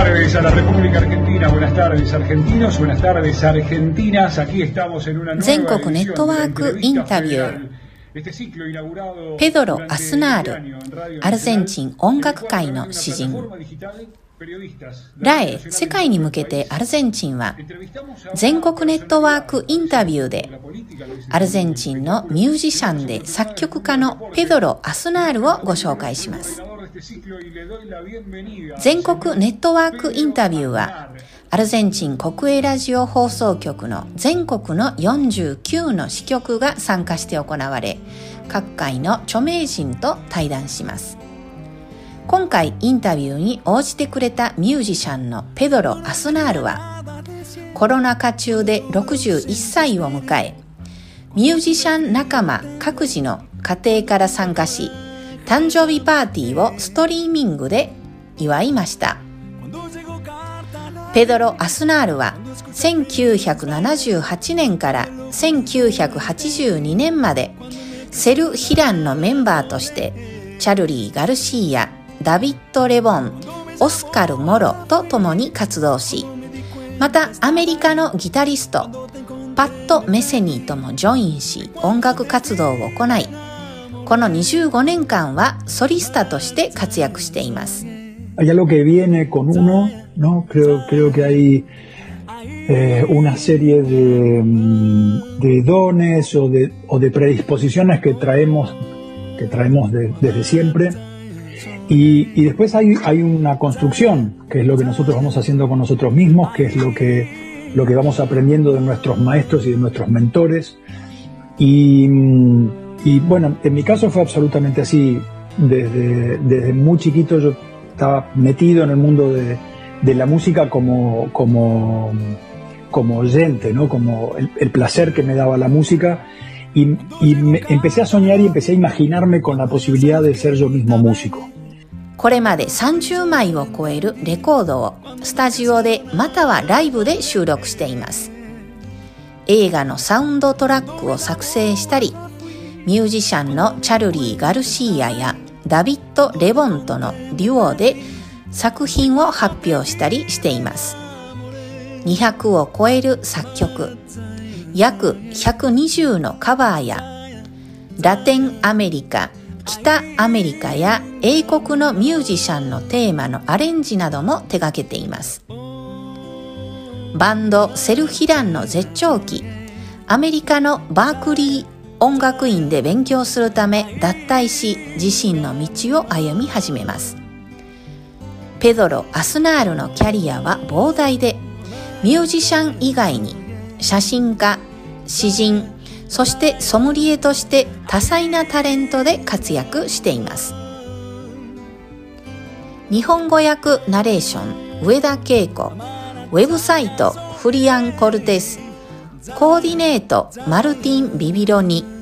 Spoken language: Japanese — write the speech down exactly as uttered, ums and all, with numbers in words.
tardes a la República Argentina, buenas tardes argentinos, buenas tardes argentinas. Aquí estamos en una nueva 全国ネットワークインタビュー。ペドロ・アスナール、アルゼンチン音楽界の詩人。ラエ、世界に向けてアルゼンチンは全国ネットワークインタビューでアルゼンチンのミュージシャンで作曲家のペドロ・アスナールをご紹介します。全国ネットワークインタビューはアルゼンチン国営ラジオ放送局の全国のよんじゅうきゅうの支局が参加して行われ、各界の著名人と対談します。今回インタビューに応じてくれたミュージシャンのペドロ・アスナールはコロナ禍中でろくじゅういっさいを迎え、ミュージシャン仲間各自の家庭から参加し、誕生日パーティーをストリーミングで祝いました。ペドロ・アスナールはせんきゅうひゃくななじゅうはちねんからせんきゅうひゃくはちじゅうにねんまでセル・ヒランのメンバーとしてチャルリー・ガルシーやダビッド・レボン、オスカル・モロと共に活動し、またアメリカのギタリストパット・メセニーともジョインし音楽活動を行い、このにじゅうごねんかんはソリスタとして活躍しています。 Hay algo que viene con uno, ¿no? Creo, creo que hay eh, una serie de, de dones o de, o de predisposiciones que traemos, que traemos de, desde siempre. Y, y después hay, hay una construcción, que es lo que nosotros vamos haciendo con nosotros mismos, que es lo que, lo que vamos aprendiendo de nuestros maestros y de nuestros mentores. Y, y bueno, en mi caso fue absolutamente así. Desde, desde muy chiquito yo estaba metido en el mundo de, de la música como, como, como oyente, ¿no? Como el, el placer que me daba la música. Y, y me, empecé a soñar y empecé a imaginarme con la posibilidad de ser yo mismo músico. これまでさんじゅうまいを超えるレコードをスタジオでまたはライブで収録しています。映画のサウンドトラックを作成したり、ミュージシャンのチャルリー・ガルシーアやダビッド・レボンとのデュオで作品を発表したりしています。にひゃくを超える作曲、約ひゃくにじゅうのカバーやラテンアメリカ、北アメリカや英国のミュージシャンのテーマのアレンジなども手掛けています。バンドセル・ヒランの絶頂期、アメリカのバークリー音楽院で勉強するため脱退し、自身の道を歩み始めます。ペドロ・アスナールのキャリアは膨大で、ミュージシャン以外に写真家、詩人、そしてソムリエとして多彩なタレントで活躍しています。日本語訳ナレーション上田恵子、ウェブサイトフリアン・コルテス、コーディネートマルティン・ビビロニ。